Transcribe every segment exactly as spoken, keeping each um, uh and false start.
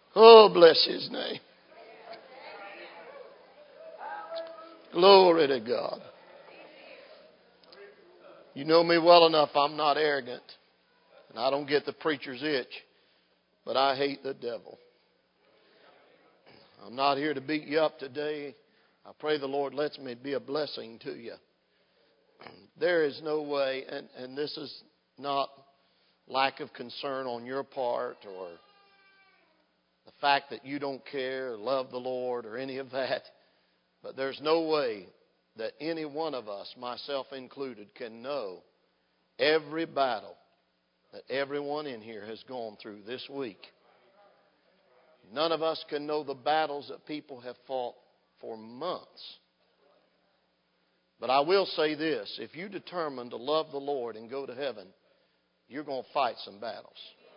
Oh, bless His name. Glory to God. You know me well enough. I'm not arrogant. And I don't get the preacher's itch. But I hate the devil. I'm not here to beat you up today. I pray the Lord lets me be a blessing to you. There is no way, and, and this is not lack of concern on your part or the fact that you don't care or love the Lord or any of that. But there's no way that any one of us, myself included, can know every battle that everyone in here has gone through this week. None of us can know the battles that people have fought for months. But I will say this, if you determine to love the Lord and go to heaven, you're going to fight some battles.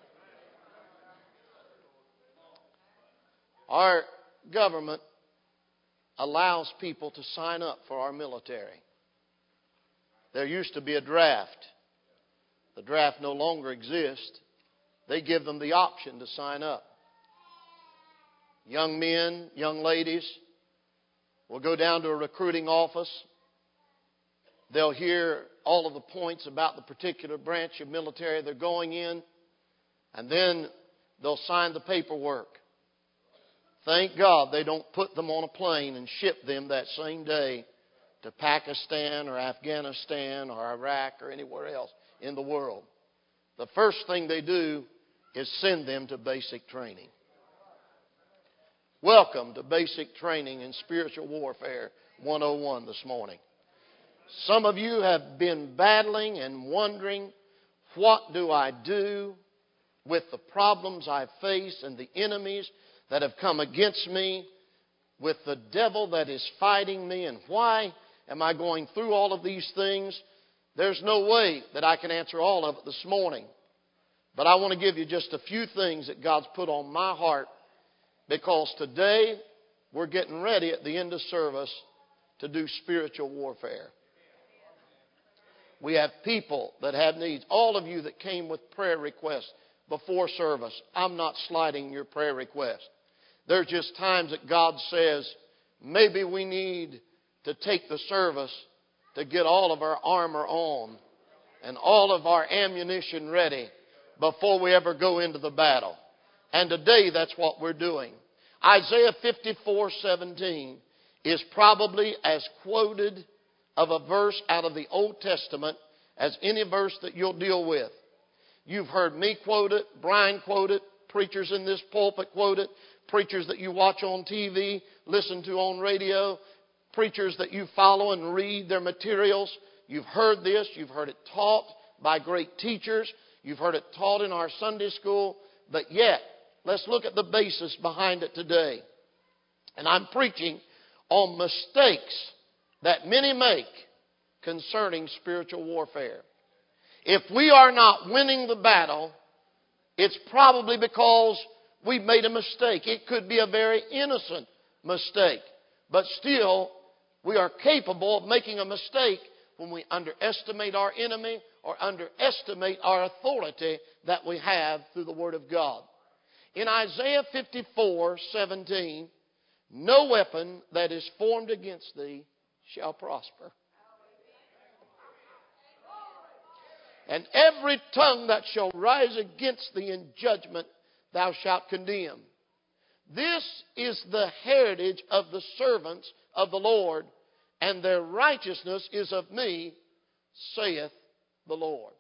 Our government allows people to sign up for our military. There used to be a draft. The draft no longer exists. They give them the option to sign up. Young men, young ladies will go down to a recruiting office. They'll hear all of the points about the particular branch of military they're going in. And then they'll sign the paperwork. Thank God they don't put them on a plane and ship them that same day to Pakistan or Afghanistan or Iraq or anywhere else in the world. The first thing they do is send them to basic training. Welcome to Basic Training in Spiritual Warfare one oh one this morning. Some of you have been battling and wondering, what do I do with the problems I face and the enemies that have come against me, with the devil that is fighting me, and why am I going through all of these things? There's no way that I can answer all of it this morning. But I want to give you just a few things that God's put on my heart, because today we're getting ready at the end of service to do spiritual warfare. We have people that have needs. All of you that came with prayer requests before service, I'm not slighting your prayer request. There's just times that God says, maybe we need to take the service to get all of our armor on and all of our ammunition ready before we ever go into the battle. And today that's what we're doing. Isaiah fifty-four seventeen is probably as quoted of a verse out of the Old Testament as any verse that you'll deal with. You've heard me quote it, Brian quote it, preachers in this pulpit quote it, preachers that you watch on T V, listen to on radio, preachers that you follow and read their materials. You've heard this. You've heard it taught by great teachers. You've heard it taught in our Sunday school. But yet, let's look at the basis behind it today. And I'm preaching on mistakes that many make concerning spiritual warfare. If we are not winning the battle, it's probably because we've made a mistake. It could be a very innocent mistake. But still, we are capable of making a mistake when we underestimate our enemy or underestimate our authority that we have through the Word of God. In Isaiah fifty-four seventeen, no weapon that is formed against thee shall prosper. And every tongue that shall rise against thee in judgment thou shalt condemn. This is the heritage of the servants of the Lord, and their righteousness is of me, saith the Lord.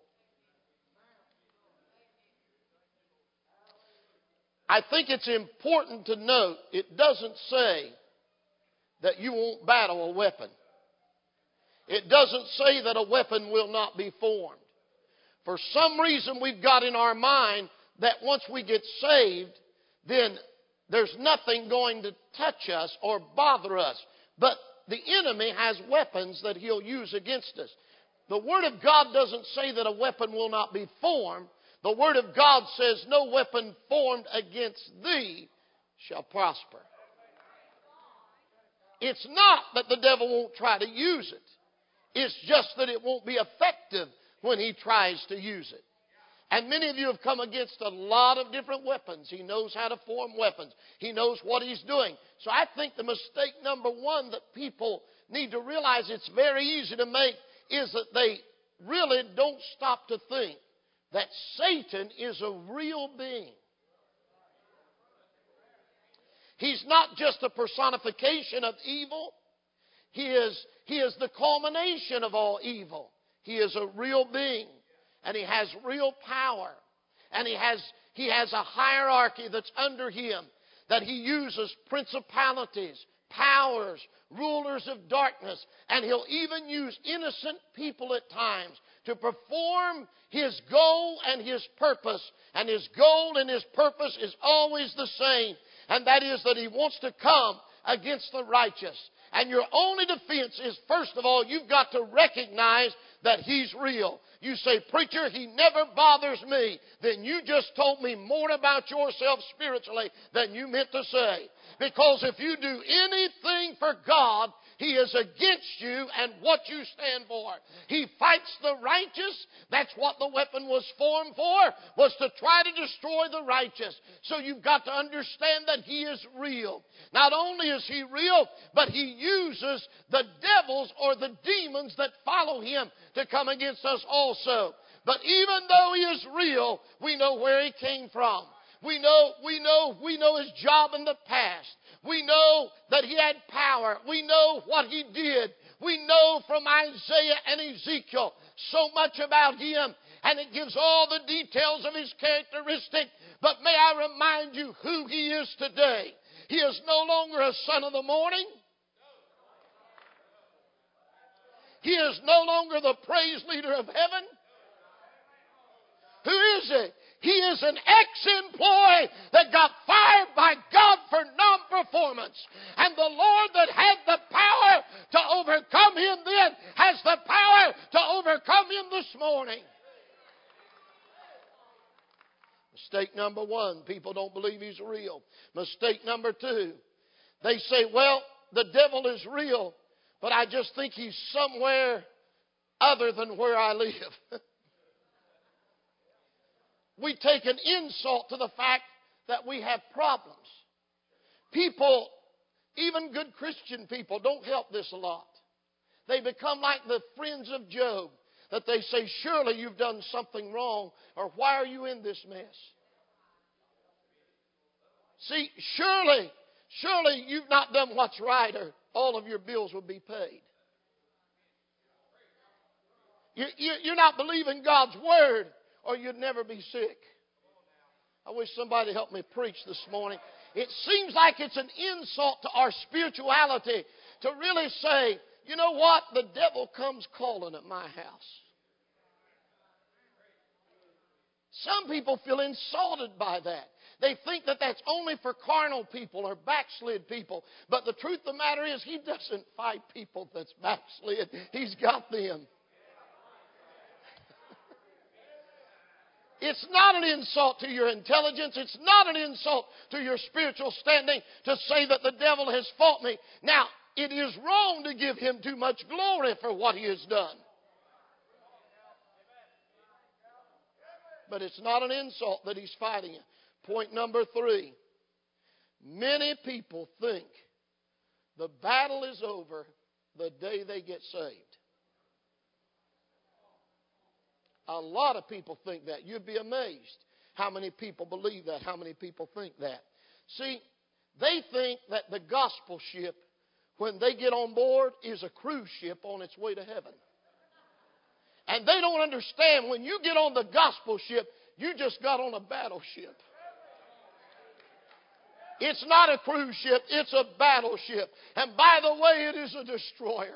I think it's important to note, it doesn't say that you won't battle a weapon. It doesn't say that a weapon will not be formed. For some reason we've got in our mind that once we get saved, then there's nothing going to touch us or bother us. But the enemy has weapons that he'll use against us. The Word of God doesn't say that a weapon will not be formed. The Word of God says, no weapon formed against thee shall prosper. It's not that the devil won't try to use it. It's just that it won't be effective when he tries to use it. And many of you have come against a lot of different weapons. He knows how to form weapons. He knows what he's doing. So I think the mistake number one that people need to realize it's very easy to make is that they really don't stop to think that Satan is a real being. He's not just a personification of evil. He is, he is the culmination of all evil. He is a real being. And he has real power. And he has, he has a hierarchy that's under him. That he uses principalities, powers, rulers of darkness. And he'll even use innocent people at times to perform his goal and his purpose. And his goal and his purpose is always the same. And that is that he wants to come against the righteous. And your only defense is, first of all, you've got to recognize that he's real. You say, preacher, he never bothers me. Then you just told me more about yourself spiritually than you meant to say. Because if you do anything for God, he is against you and what you stand for. He fights the righteous. That's what the weapon was formed for, was to try to destroy the righteous. So you've got to understand that he is real. Not only is he real, but he uses the devils or the demons that follow him to come against us also. But even though he is real, we know where he came from. We know, we know, we know his job in the past. We know that he had power. We know what he did. We know from Isaiah and Ezekiel so much about him. And it gives all the details of his characteristic. But may I remind you who he is today. He is no longer a son of the morning. He is no longer the praise leader of heaven. Who is he? He is an ex-employee that got fired by God for non-performance. And the Lord that had the power to overcome him then has the power to overcome him this morning. Mistake number one, people don't believe he's real. Mistake number two, they say, well, the devil is real, but I just think he's somewhere other than where I live. We take an insult to the fact that we have problems. People, even good Christian people, don't help this a lot. They become like the friends of Job, that they say, surely you've done something wrong, or why are you in this mess? See, surely, surely you've not done what's right, or all of your bills will be paid. You, you, you're not believing God's Word, or you'd never be sick. I wish somebody helped me preach this morning. It seems like it's an insult to our spirituality to really say, you know what? The devil comes calling at my house. Some people feel insulted by that. They think that that's only for carnal people or backslid people. But the truth of the matter is, he doesn't fight people that's backslid. He's got them. It's not an insult to your intelligence. It's not an insult to your spiritual standing to say that the devil has fought me. Now, it is wrong to give him too much glory for what he has done. But it's not an insult that he's fighting you. Point number three. Many people think the battle is over the day they get saved. A lot of people think that. You'd be amazed how many people believe that, how many people think that. See, they think that the gospel ship, when they get on board, is a cruise ship on its way to heaven. And they don't understand when you get on the gospel ship, you just got on a battleship. It's not a cruise ship, it's a battleship. And by the way, it is a destroyer.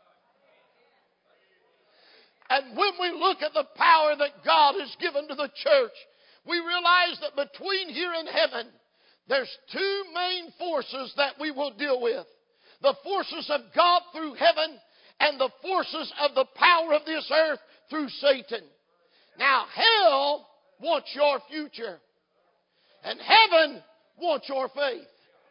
And when we look at the power that God has given to the church, we realize that between here and heaven, there's two main forces that we will deal with. The forces of God through heaven and the forces of the power of this earth through Satan. Now, hell wants your future. And heaven wants your faith.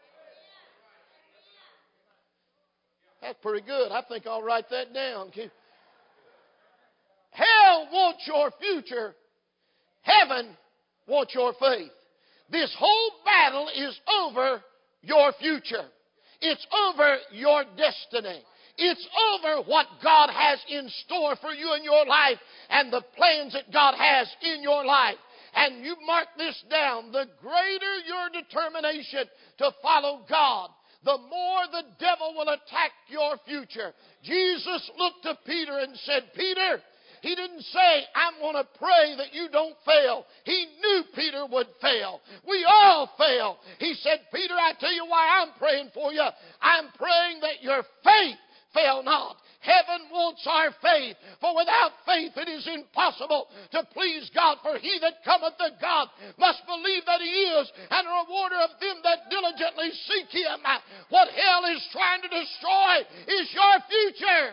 That's pretty good. I think I'll write that down. Hell wants your future. Heaven wants your faith. This whole battle is over your future. It's over your destiny. It's over what God has in store for you in your life and the plans that God has in your life. And you mark this down. The greater your determination to follow God, the more the devil will attack your future. Jesus looked to Peter and said, Peter, he didn't say, I'm going to pray that you don't fail. He knew Peter would fail. We all fail. He said, Peter, I tell you why I'm praying for you. I'm praying that your faith fail not. Heaven wants our faith, for without faith it is impossible to please God. For he that cometh to God must believe that he is, and a rewarder of them that diligently seek him. What hell is trying to destroy is your future.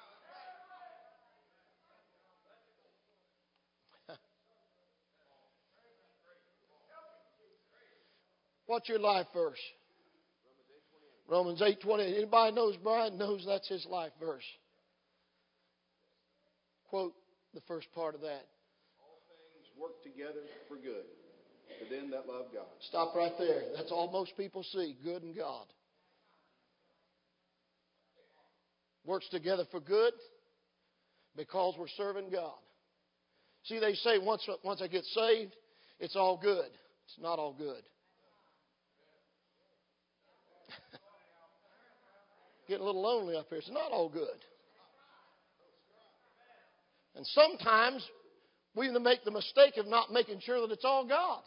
What's your life verse? Romans eight twenty. Anybody knows Brian knows that's his life verse. Quote the first part of that. All things work together for good to them that love God. Stop right there. That's all most people see, good and God. Works together for good because we're serving God. See, they say once, once I get saved, it's all good. It's not all good. Getting a little lonely up here. It's not all good. And sometimes we make the mistake of not making sure that it's all God.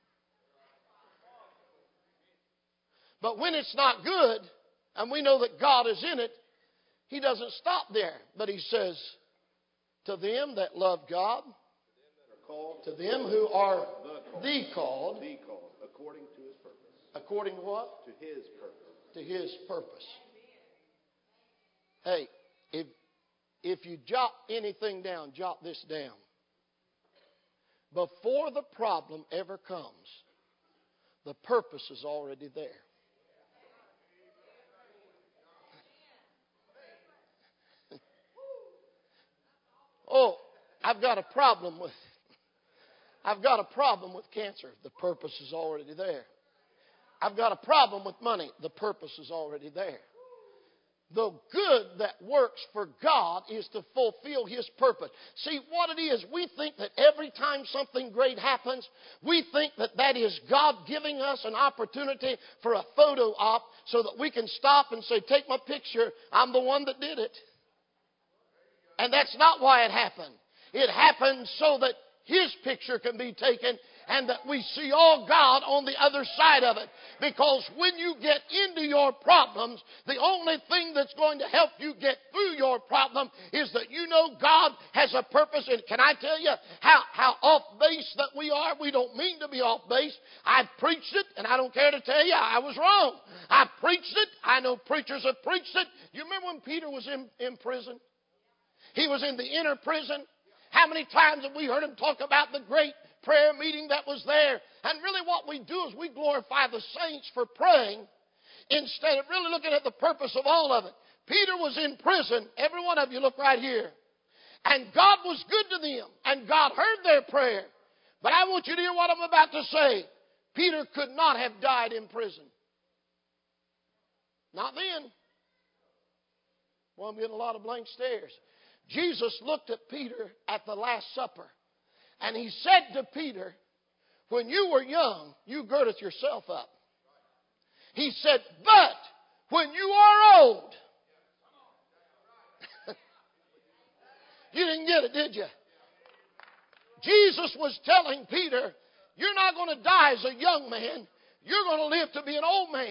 But when it's not good, and we know that God is in it, He doesn't stop there. But He says, to them that love God, to them who are the called, the called, according to His purpose. According to what? To His purpose. To His purpose. Hey, if if you jot anything down, jot this down. Before the problem ever comes, the purpose is already there. Oh, I've got a problem with I've got a problem with cancer. The purpose is already there. I've got a problem with money. The purpose is already there. The good that works for God is to fulfill His purpose. See, what it is, we think that every time something great happens, we think that that is God giving us an opportunity for a photo op so that we can stop and say, take my picture, I'm the one that did it. And that's not why it happened. It happened so that His picture can be taken and that we see all God on the other side of it. Because when you get into your problems, the only thing that's going to help you get through your problem is that you know God has a purpose. And can I tell you how, how off base that we are? We don't mean to be off base. I've preached it, and I don't care to tell you I was wrong. I've preached it. I know preachers have preached it. You remember when Peter was in, in prison? He was in the inner prison. How many times have we heard him talk about the great prayer meeting that was there? And really what we do is we glorify the saints for praying instead of really looking at the purpose of all of it. Peter was in prison. Every one of you look right here. And God was good to them. And God heard their prayer. But I want you to hear what I'm about to say. Peter could not have died in prison. Not then. Well, I'm getting a lot of blank stares. Jesus looked at Peter at the Last Supper, and He said to Peter, when you were young, you girded yourself up. He said, but when you are old, you didn't get it, did you? Jesus was telling Peter, you're not going to die as a young man. You're going to live to be an old man.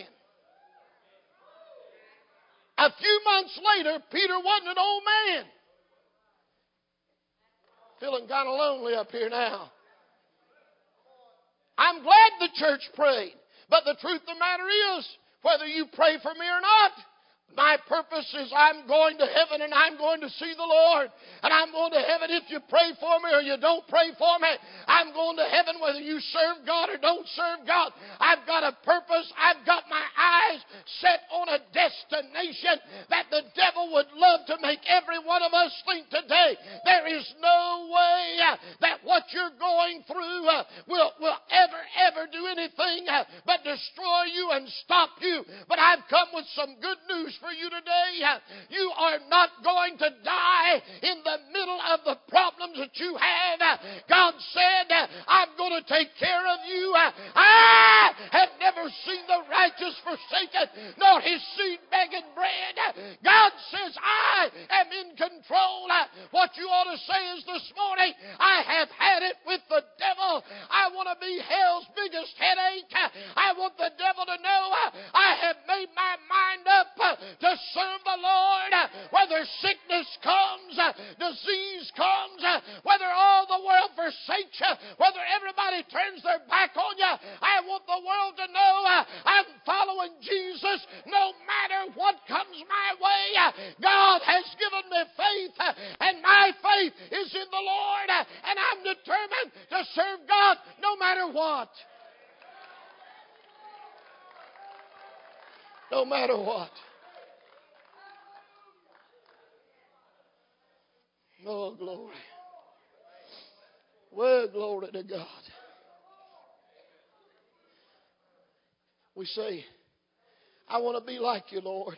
A few months later, Peter wasn't an old man. Feeling kind of lonely up here now. I'm glad the church prayed. But the truth of the matter is, whether you pray for me or not, my purpose is I'm going to heaven and I'm going to see the Lord. And I'm going to heaven if you pray for me or you don't pray for me. I'm going to heaven whether you serve God or don't serve God. I've got a purpose. I've got my eyes set on a destination that the devil would love to make every one of us think today. There is no way that what you're going through uh, will, will ever, ever do anything uh, but destroy you and stop you. But I've come with some good news for you today. Uh, you are not going to die in the middle of the problems that you have. Uh, God said, uh, I'm going to take care of you. Uh, I have never seen the righteous forsaken, nor his seed begging bread. Uh, God says, I am in control. Uh, what you ought to say is this morning, I have had it with the devil. I want to be hell's biggest headache. Uh, I want the devil to know uh, I have made my mind up uh, to serve the Lord. Uh, whether sickness comes, uh, disease comes, uh, whether all the world forsakes you, whether everybody turns their back on you, I want the world to know uh, I'm following Jesus no matter what comes my way. Uh, God has given me faith, uh, and my faith is in the Lord, uh, and I'm determined to serve God no matter what. No matter what. Oh, glory. Well, glory to God. We say, I want to be like you, Lord.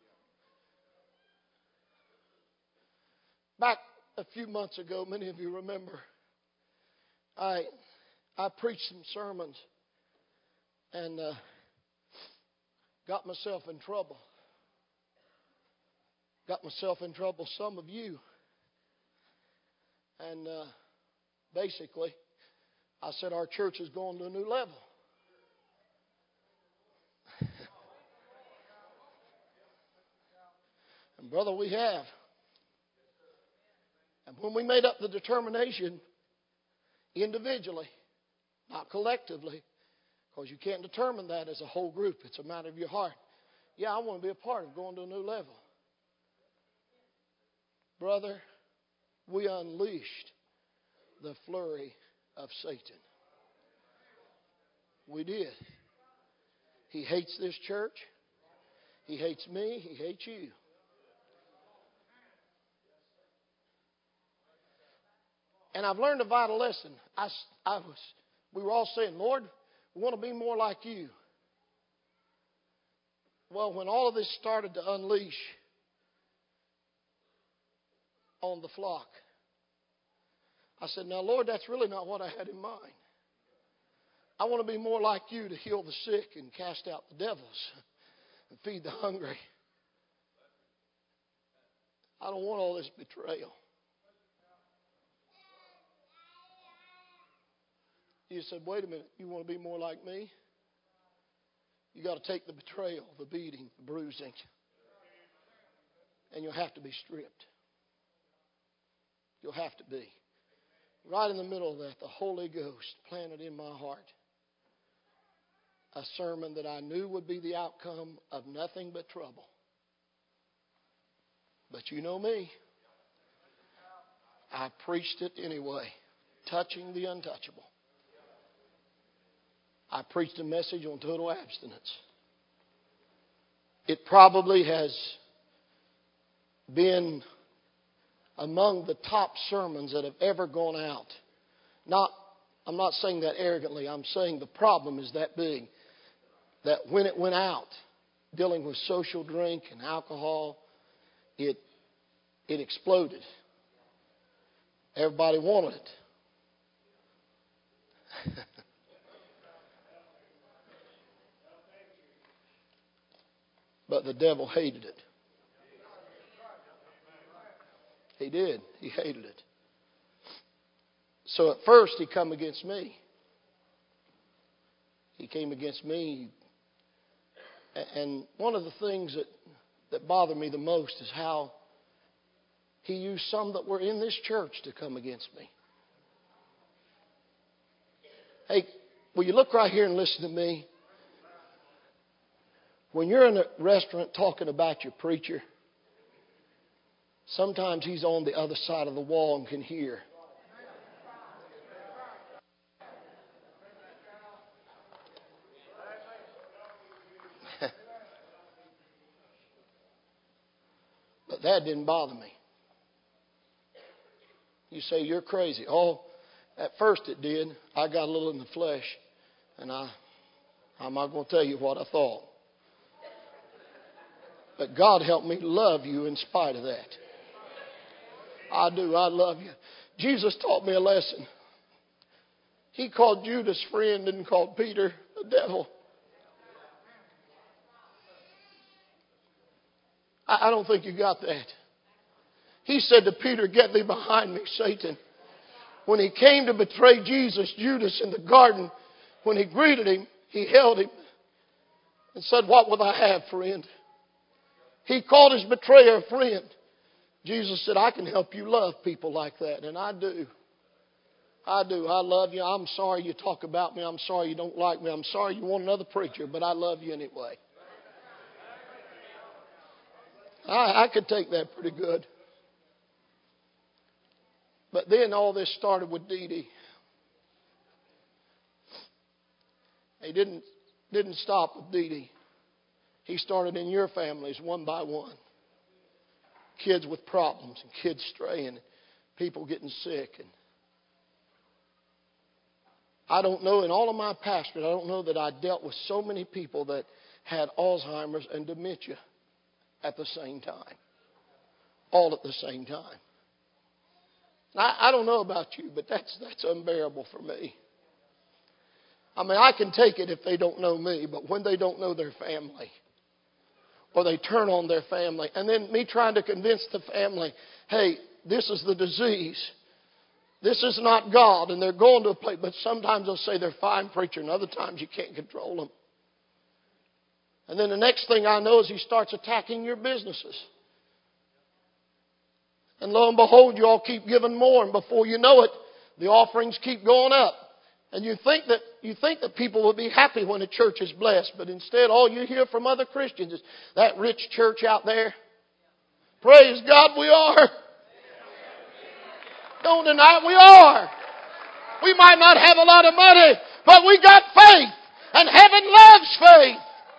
Back a few months ago, many of you remember, I I preached some sermons and uh, got myself in trouble. Got myself in trouble, some of you. And uh, basically, I said our church is going to a new level. And brother, we have. And when we made up the determination individually, not collectively, because you can't determine that as a whole group. It's a matter of your heart. Yeah, I want to be a part of going to a new level. Brother, we unleashed the flurry of Satan. We did. He hates this church. He hates me. He hates you. And I've learned a vital lesson. I, I was, we were all saying, Lord, we want to be more like you. Well, when all of this started to unleash on the flock, I said, now, Lord, that's really not what I had in mind. I want to be more like you to heal the sick and cast out the devils and feed the hungry. I don't want all this betrayal. You said, wait a minute, you want to be more like me? You got to take the betrayal, the beating, the bruising, and you'll have to be stripped. You'll have to be. Right in the middle of that, the Holy Ghost planted in my heart a sermon that I knew would be the outcome of nothing but trouble. But you know me. I preached it anyway, touching the untouchable. I preached a message on total abstinence. It probably has been among the top sermons that have ever gone out. Not, I'm not saying that arrogantly. I'm saying the problem is that big. That when it went out, dealing with social drink and alcohol, it it exploded. Everybody wanted it. But the devil hated it. He did. He hated it. So at first he come against me. He came against me. And one of the things that, that bothered me the most is how he used some that were in this church to come against me. Hey, will you look right here and listen to me? When you're in a restaurant talking about your preacher, sometimes he's on the other side of the wall and can hear. But that didn't bother me. You say, you're crazy. Oh, At first it did. I got a little in the flesh, and I, I'm not going to tell you what I thought. But God helped me love you in spite of that. I do. I love you. Jesus taught me a lesson. He called Judas friend and called Peter the devil. I, I don't think you got that. He said to Peter, "Get thee behind me, Satan." When he came to betray Jesus, Judas in the garden, when he greeted him, he held him and said, "What will I have, friend?" He called his betrayer a friend. Jesus said, "I can help you love people like that." And I do. I do. I love you. I'm sorry you talk about me. I'm sorry you don't like me. I'm sorry you want another preacher, but I love you anyway. I, I could take that pretty good. But then all this started with Dee Dee. He didn't, didn't stop with Dee Dee. He started in your families one by one. Kids with problems and kids straying, people getting sick. And I don't know, in all of my pastorate, I don't know that I dealt with so many people that had Alzheimer's and dementia at the same time. All at the same time. I, I don't know about you, but that's that's unbearable for me. I mean, I can take it if they don't know me, but when they don't know their family, or they turn on their family, and then me trying to convince the family, hey, this is the disease. This is not God, and they're going to a place, but sometimes they'll say they're fine, preacher, and other times you can't control them. And then the next thing I know is he starts attacking your businesses. And lo and behold, you all keep giving more, and before you know it, the offerings keep going up. And you think that you think that people will be happy when a church is blessed, but instead all you hear from other Christians is that rich church out there. Praise God, we are. Don't deny it, we are. We might not have a lot of money, but we got faith, and heaven loves faith.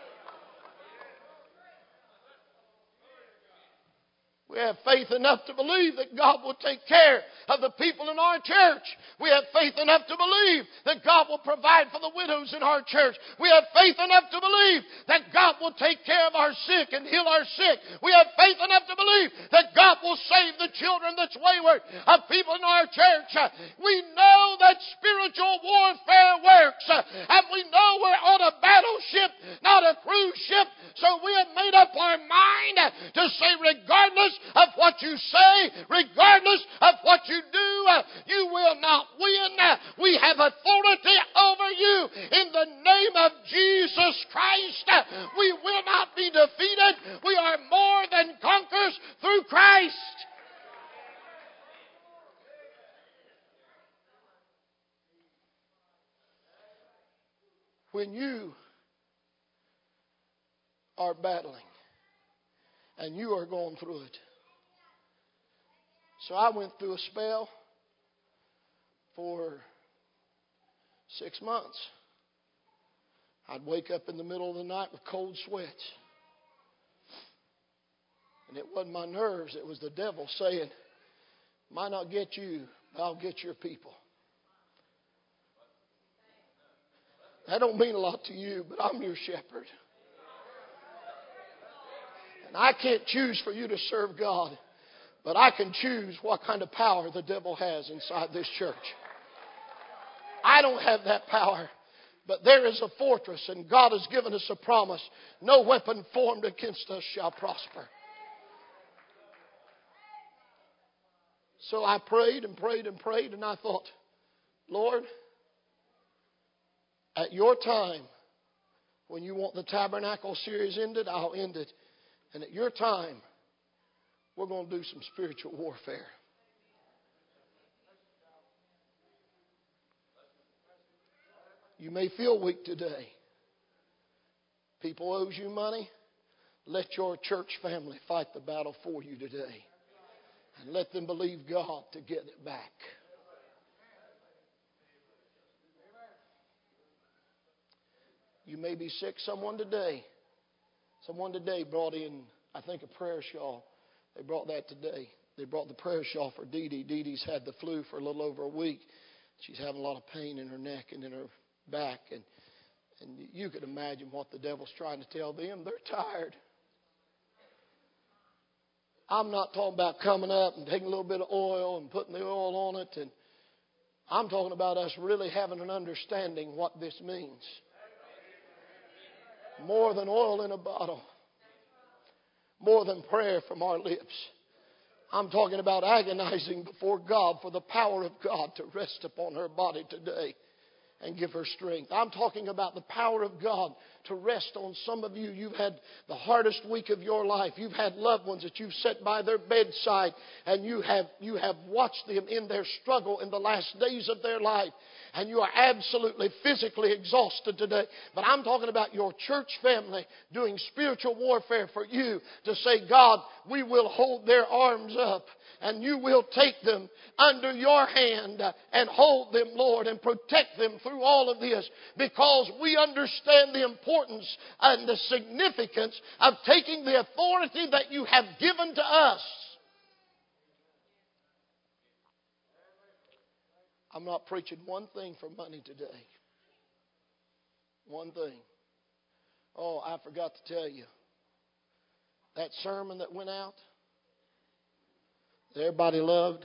We have faith enough to believe that God will take care of the people in our church. We have faith enough to believe that God will provide for the widows in our church. We have faith enough to believe that God will take care of our sick and heal our sick. We have faith enough to believe that God will save the children that's wayward of people in our church. We know that spiritual warfare works. And we know we're on a battleship, not a cruise ship. So we have made up our mind to say, regardless of what you say, regardless of what you do, you will not win. We have authority over you in the name of Jesus Christ. We will not be defeated. We are more than conquerors through Christ. When you are battling and you are going through it. So I went through a spell for six months. I'd wake up in the middle of the night with cold sweats. And it wasn't my nerves, it was the devil saying, might not get you, but I'll get your people. That don't mean a lot to you, but I'm your shepherd. And I can't choose for you to serve God, but I can choose what kind of power the devil has inside this church. I don't have that power, but there is a fortress, and God has given us a promise. No weapon formed against us shall prosper. So I prayed and prayed and prayed, and I thought, Lord, at your time, when you want the Tabernacle series ended, I'll end it. And at your time, we're going to do some spiritual warfare. You may feel weak today. People owes you money. Let your church family fight the battle for you today. And let them believe God to get it back. You may be sick. Someone today, someone today brought in, I think, a prayer shawl. They brought that today. They brought the prayer shawl for Dee Dee. Dee Dee's had the flu for a little over a week. She's having a lot of pain in her neck and in her back. And, and you could imagine what the devil's trying to tell them. They're tired. I'm not talking about coming up and taking a little bit of oil and putting the oil on it. And I'm talking about us really having an understanding what this means. More than oil in a bottle. More than prayer from our lips. I'm talking about agonizing before God for the power of God to rest upon her body today and give her strength. I'm talking about the power of God to rest on some of you. You've had the hardest week of your life. You've had loved ones that you've sat by their bedside and you have, you have watched them in their struggle in the last days of their life. And you are absolutely physically exhausted today. But I'm talking about your church family doing spiritual warfare for you to say, God, we will hold their arms up and you will take them under your hand and hold them, Lord, and protect them through all of this, because we understand the importance and the significance of taking the authority that you have given to us. I'm not preaching one thing for money today. One thing. Oh, I forgot to tell you. That sermon that went out, that everybody loved,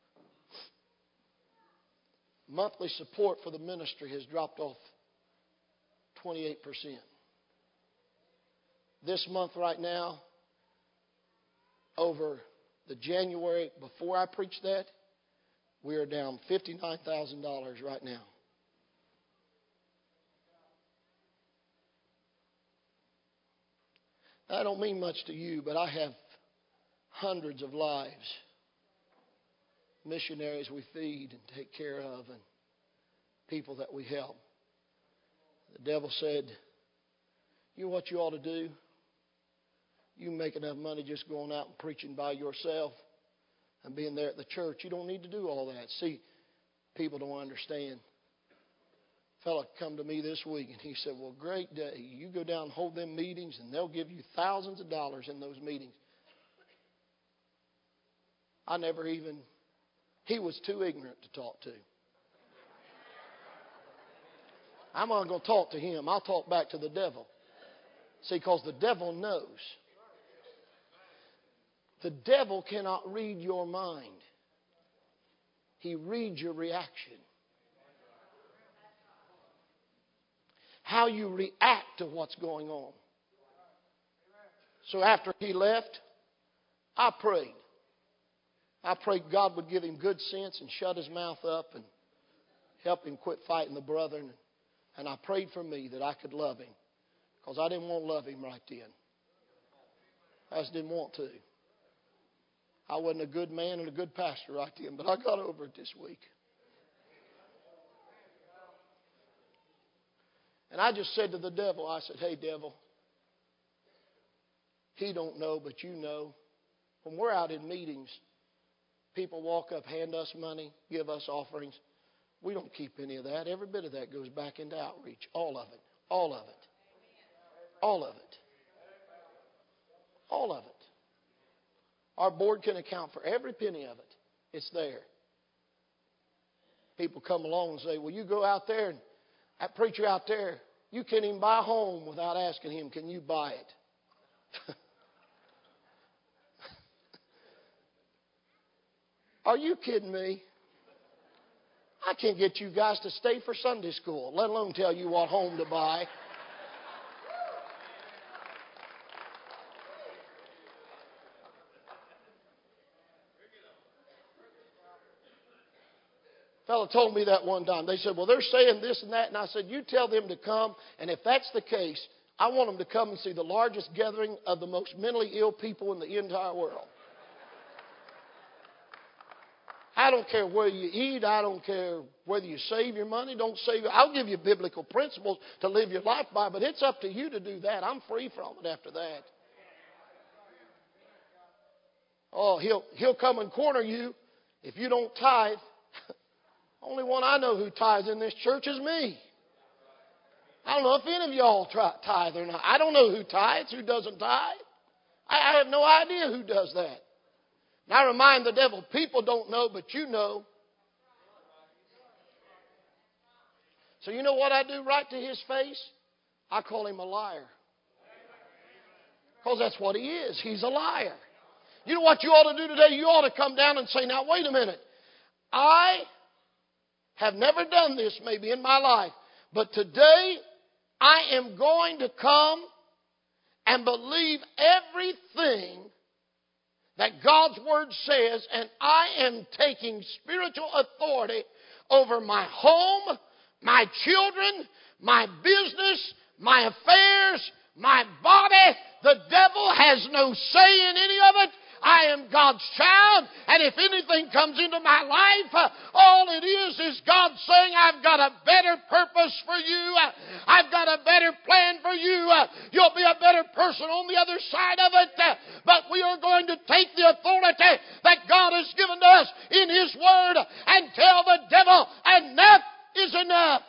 monthly support for the ministry has dropped off twenty-eight percent. This month right now, over the January before I preached that, we are down fifty-nine thousand dollars right now. That don't mean much to you, but I have hundreds of lives, missionaries we feed and take care of, and people that we help. The devil said, you know what you ought to do? You make enough money just going out and preaching by yourself and being there at the church. You don't need to do all that. See, people don't understand. A fellow come to me this week and he said, well, great day. You go down and hold them meetings and they'll give you thousands of dollars in those meetings. I never even, he was too ignorant to talk to. I'm not going to talk to him. I'll talk back to the devil. See, because the devil knows. The devil cannot read your mind. He reads your reaction. How you react to what's going on. So after he left, I prayed. I prayed God would give him good sense and shut his mouth up and help him quit fighting the brethren. And I prayed for me that I could love him, because I didn't want to love him right then. I just didn't want to. I wasn't a good man and a good pastor right then, but I got over it this week. And I just said to the devil, I said, hey, devil, he don't know, but you know. When we're out in meetings, people walk up, hand us money, give us offerings. We don't keep any of that. Every bit of that goes back into outreach. All of it. All of it. All of it. All of it. Our board can account for every penny of it. It's there. People come along and say, well, you go out there and that preacher out there, you can't even buy a home without asking him, can you buy it? Are you kidding me? I can't get you guys to stay for Sunday school, let alone tell you what home to buy. A fellow told me that one time. They said, well, they're saying this and that. And I said, you tell them to come. And if that's the case, I want them to come and see the largest gathering of the most mentally ill people in the entire world. I don't care where you eat. I don't care whether you save your money, don't save it. I'll give you biblical principles to live your life by, but it's up to you to do that. I'm free from it after that. Oh, he'll, he'll come and corner you if you don't tithe. Only one I know who tithes in this church is me. I don't know if any of y'all try, tithe or not. I don't know who tithes, who doesn't tithe. I, I have no idea who does that. And I remind the devil, people don't know, but you know. So you know what I do right to his face? I call him a liar. Because that's what he is. He's a liar. You know what you ought to do today? You ought to come down and say, now wait a minute. I have never done this maybe in my life. But today I am going to come and believe everything that God's Word says. And I am taking spiritual authority over my home, my children, my business, my affairs, my body. The devil has no say in any of it. I am God's child, and if anything comes into my life, uh, all it is is God saying, I've got a better purpose for you. Uh, I've got a better plan for you. Uh, you'll be a better person on the other side of it. Uh, but we are going to take the authority that God has given to us in His Word and tell the devil, enough is enough.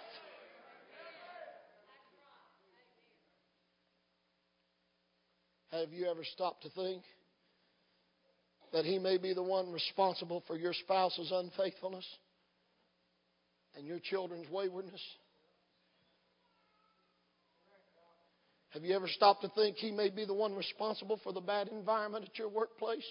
Have you ever stopped to think that he may be the one responsible for your spouse's unfaithfulness and your children's waywardness? Have you ever stopped to think he may be the one responsible for the bad environment at your workplace?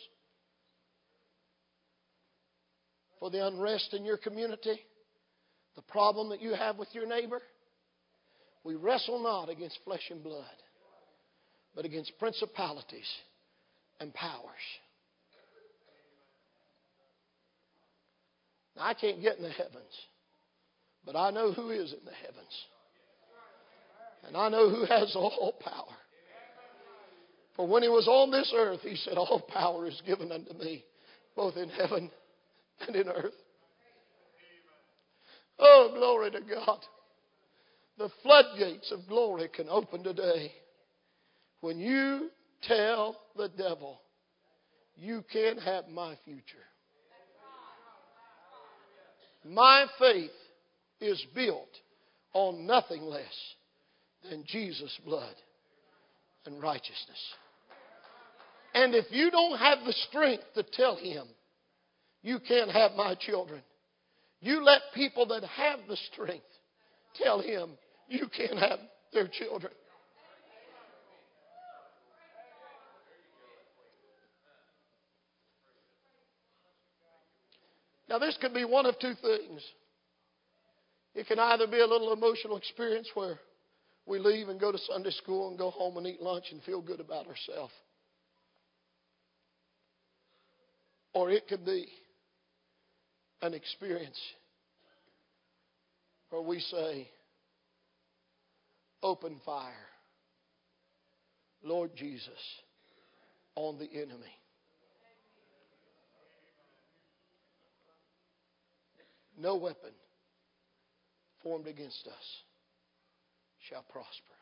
For the unrest in your community? The problem that you have with your neighbor? We wrestle not against flesh and blood, but against principalities and powers. Now, I can't get in the heavens, but I know who is in the heavens. And I know who has all power. For when He was on this earth, He said, all power is given unto me, both in heaven and in earth. Oh, glory to God. The floodgates of glory can open today when you tell the devil, you can't have my future. My faith is built on nothing less than Jesus' blood and righteousness. And if you don't have the strength to tell him, you can't have my children, you let people that have the strength tell him, you can't have their children. Now, this could be one of two things. It can either be a little emotional experience where we leave and go to Sunday school and go home and eat lunch and feel good about ourselves. Or it could be an experience where we say, open fire, Lord Jesus, on the enemy. No weapon formed against us shall prosper.